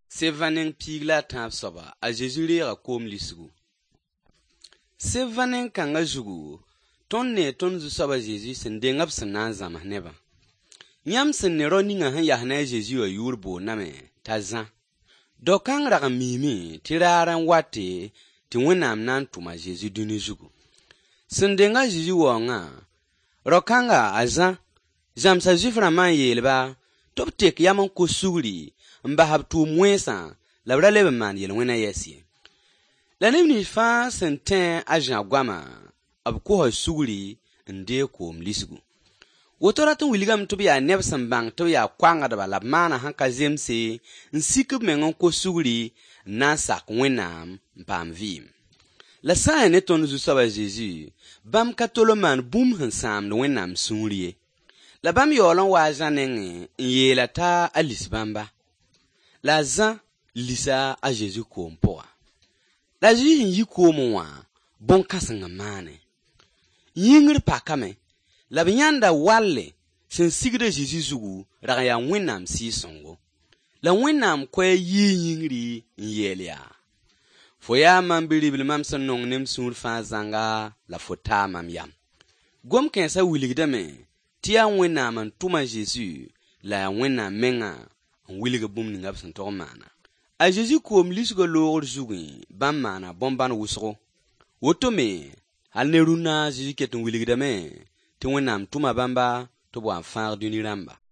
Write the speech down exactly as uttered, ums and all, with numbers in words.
Sevanen pigla tãab soaba a Zeezi reega koom lisgu. Sevanen kãngã zugu tõnd ne tõnd zu-soaba Zeezi sẽn deng b sẽn na n zãms nebã. Yãmb sẽn ne rao ninga sẽn yas ne a Zeezi wã yʋʋr boondame t'a Zã. Dao-kãng rag n miime tɩ raar n wate tɩ Wẽnnaam na n tʋm a Zeezi dũni zugu. Sẽn deng a Zeezi waoongã, rao-kãnga a Zã zãmsa Zuif-rãmbã n yeelba tɩ b tek yam n kos sugri n bas b tʋʋm wẽnsã la b ra leb n maan yel-wẽnã yɛs ye. La neb nins fãa sẽn tẽ a Zã goamã b kosa sugri n dee koom lisgu. Woto rat n wilgame tɩ b yaa neb sẽn bãng tɩ b yaa koangdba la b maana sẽn ka zemse n sik b meng n kos sugri n na n sak Wẽnnaam n paam vɩɩm. La sã n yaa ne tõnd zu-soaba Zeezi, bãmb ka tol n maan bũmb sẽn sãamd Wẽnnaam sũur ye. La bãmb yaool n waa a Zã nengẽ n yeela t'a a lis bãmba. La a Zã lisa a Zeezi koom pʋga. La a Zeezi sẽn yi koomẽ wã bõn-kãseng n maane. Yĩngr pakame la b yãnda walle sẽn sigd a Zeezi zugu rag n yaa Wẽnnaam Sɩɩg-sõngo. La Wẽnnaam koɛɛ yɩɩ yĩngri n yeel yaa: fo yaa mam bi-ribl mam sẽn nong ne m sũur fãa zãnga la fo taa mam yam. Gom-kãensã wilgdame tɩ yaa Wẽnnaam n tʋm a Zeezi la yaa Wẽnnaam mengã n wilg bũmb ninga b sẽn tog n maana. A Zeezi koom lisgã loogr zugẽ bãmb maana bõn-bãn wʋsgo. Woto me hal ne rũnnã a Zeezi ket n wilgdame tɩ Wẽnnaam tʋma bãmba tɩ b wa n fãag dũni rãmba.